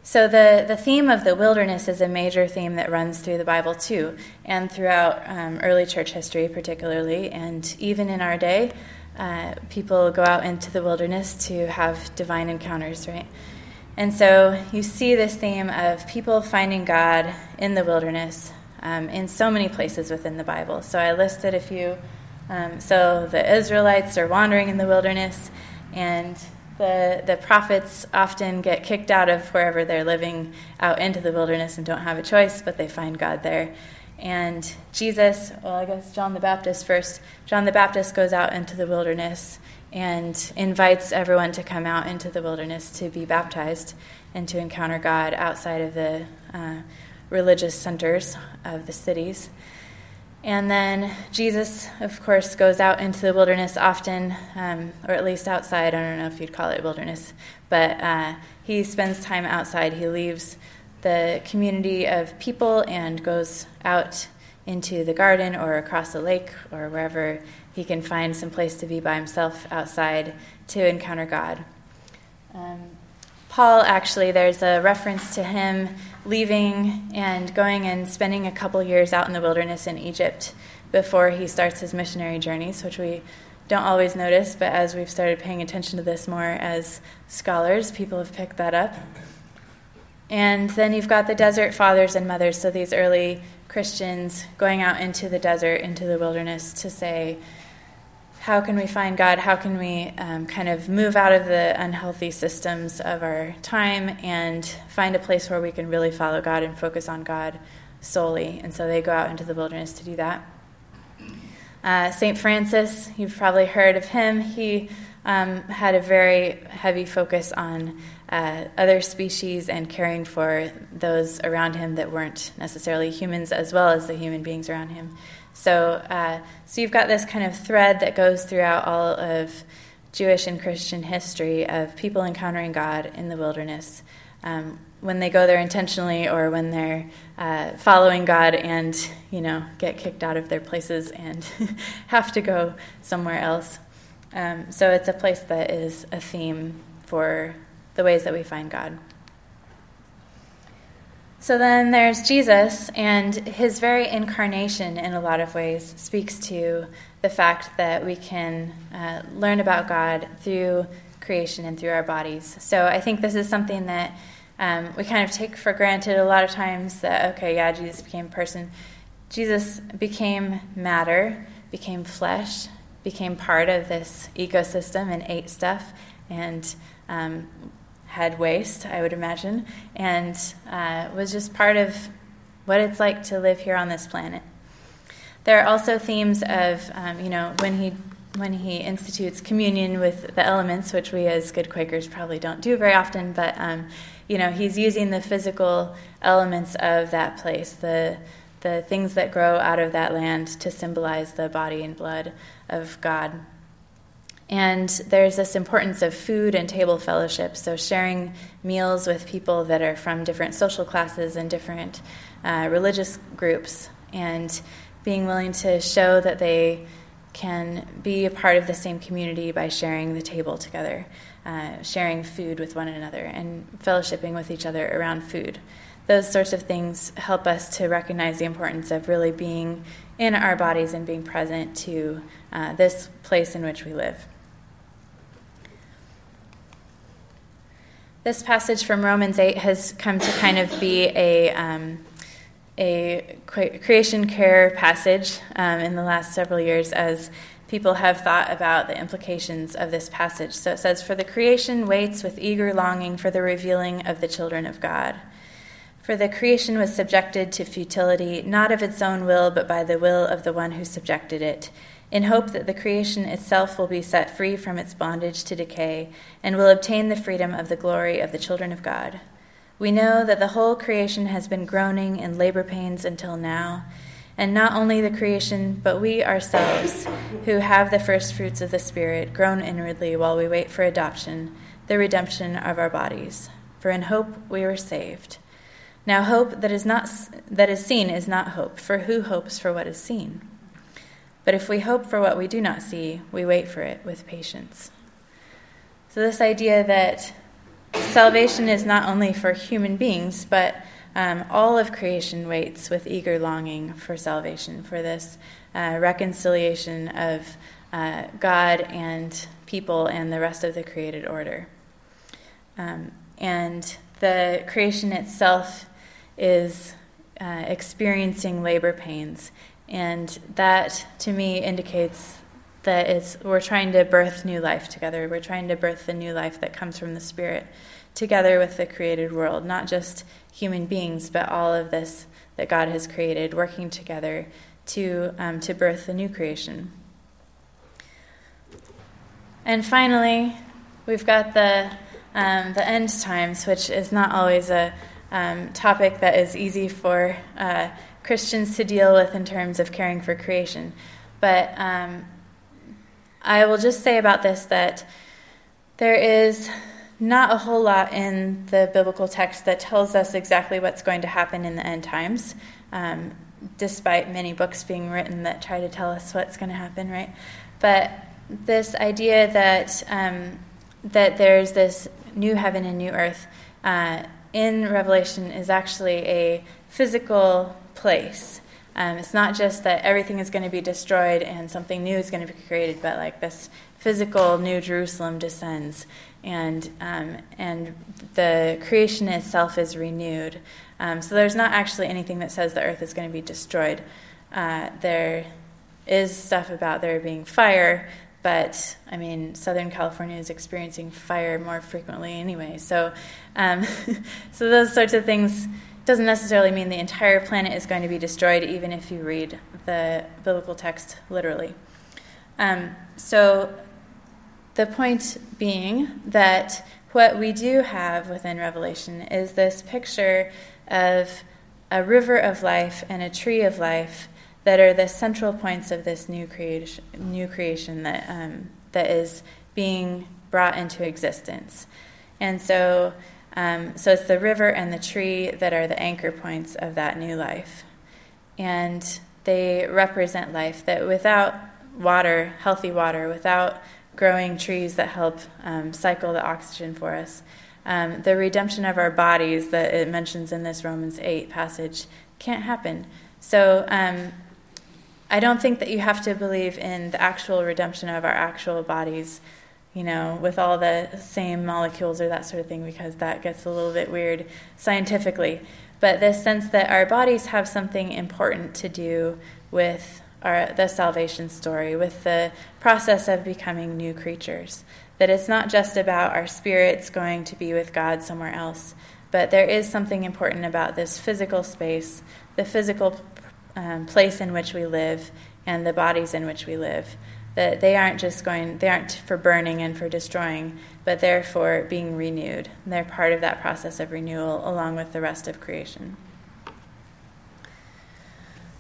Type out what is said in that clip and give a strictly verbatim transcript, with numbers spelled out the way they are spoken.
So the, the theme of the wilderness is a major theme that runs through the Bible too, and throughout um, early church history particularly, and even in our day, uh, people go out into the wilderness to have divine encounters, right? And so you see this theme of people finding God in the wilderness um, in so many places within the Bible. So I listed a few. Um, so the Israelites are wandering in the wilderness, and the the prophets often get kicked out of wherever they're living out into the wilderness and don't have a choice, but they find God there. And Jesus, well, I guess John the Baptist first. John the Baptist goes out into the wilderness and invites everyone to come out into the wilderness to be baptized and to encounter God outside of the uh, religious centers of the cities. And then Jesus, of course, goes out into the wilderness often, um, or at least outside. I don't know if you'd call it wilderness, but uh, he spends time outside. He leaves the community of people and goes out into the garden or across the lake or wherever he can find some place to be by himself outside to encounter God. Um, Paul, actually, there's a reference to him leaving and going and spending a couple years out in the wilderness in Egypt before he starts his missionary journeys, which we don't always notice, but as we've started paying attention to this more as scholars, people have picked that up. And then you've got the desert fathers and mothers, so these early Christians going out into the desert, into the wilderness to say, how can we find God? How can we um, kind of move out of the unhealthy systems of our time and find a place where we can really follow God and focus on God solely? And so they go out into the wilderness to do that. Uh, Saint Francis, you've probably heard of him. He um, had a very heavy focus on uh, other species and caring for those around him that weren't necessarily humans, as well as the human beings around him. So, uh, so you've got this kind of thread that goes throughout all of Jewish and Christian history of people encountering God in the wilderness, um, when they go there intentionally or when they're uh, following God and, you know, get kicked out of their places and have to go somewhere else. Um, so it's a place that is a theme for the ways that we find God. So then there's Jesus, and his very incarnation in a lot of ways speaks to the fact that we can uh, learn about God through creation and through our bodies. So I think this is something that um, we kind of take for granted a lot of times, that, okay, yeah, Jesus became a person. Jesus became matter, became flesh, became part of this ecosystem and ate stuff and um had waste, I would imagine, and uh, was just part of what it's like to live here on this planet. There are also themes of, um, you know, when he when he institutes communion with the elements, which we as good Quakers probably don't do very often, but, um, you know, he's using the physical elements of that place, the the things that grow out of that land to symbolize the body and blood of God. And there's this importance of food and table fellowship, so sharing meals with people that are from different social classes and different uh, religious groups, and being willing to show that they can be a part of the same community by sharing the table together, uh, sharing food with one another, and fellowshipping with each other around food. Those sorts of things help us to recognize the importance of really being in our bodies and being present to uh, this place in which we live. This passage from Romans eight has come to kind of be a um, a creation care passage um, in the last several years, as people have thought about the implications of this passage. So it says, "For the creation waits with eager longing for the revealing of the children of God. For the creation was subjected to futility, not of its own will, but by the will of the one who subjected it, in hope that the creation itself will be set free from its bondage to decay and will obtain the freedom of the glory of the children of God. We know that the whole creation has been groaning in labor pains until now, and not only the creation, but we ourselves, who have the first fruits of the Spirit, groan inwardly while we wait for adoption, the redemption of our bodies. For in hope we were saved. Now hope that is not that is seen is not hope, for who hopes for what is seen? But if we hope for what we do not see, we wait for it with patience." So this idea that salvation is not only for human beings, but um, all of creation waits with eager longing for salvation, for this uh, reconciliation of uh, God and people and the rest of the created order. Um, and the creation itself is uh, experiencing labor pains, and that to me indicates that it's we're trying to birth new life together. We're trying to birth the new life that comes from the Spirit together with the created world, not just human beings, but all of this that God has created working together to um, to birth the new creation. And finally, we've got the um, the end times, which is not always a um, topic that is easy for uh, Christians to deal with in terms of caring for creation. But um, I will just say about this that there is not a whole lot in the biblical text that tells us exactly what's going to happen in the end times, um, despite many books being written that try to tell us what's going to happen, right? But this idea that um, that there's this new heaven and new earth uh, in Revelation is actually a physical place. Um, it's not just that everything is going to be destroyed and something new is going to be created, but like this physical New Jerusalem descends, and um, and the creation itself is renewed. Um, so there's not actually anything that says the earth is going to be destroyed. Uh, there is stuff about there being fire, but I mean, Southern California is experiencing fire more frequently anyway. So, um, so those sorts of things doesn't necessarily mean the entire planet is going to be destroyed, even if you read the biblical text literally. Um, so the point being that what we do have within Revelation is this picture of a river of life and a tree of life that are the central points of this new creation, new creation that um, that is being brought into existence. And so Um, so it's the river and the tree that are the anchor points of that new life. And they represent life, that without water, healthy water, without growing trees that help um, cycle the oxygen for us, um, the redemption of our bodies that it mentions in this Romans eight passage can't happen. So um, I don't think that you have to believe in the actual redemption of our actual bodies, you know, with all the same molecules or that sort of thing, because that gets a little bit weird scientifically. But this sense that our bodies have something important to do with our, the salvation story, with the process of becoming new creatures. That it's not just about our spirits going to be with God somewhere else, but there is something important about this physical space, the physical um, place in which we live, and the bodies in which we live. That they aren't just going, they aren't for burning and for destroying, but they're for being renewed. They're part of that process of renewal along with the rest of creation.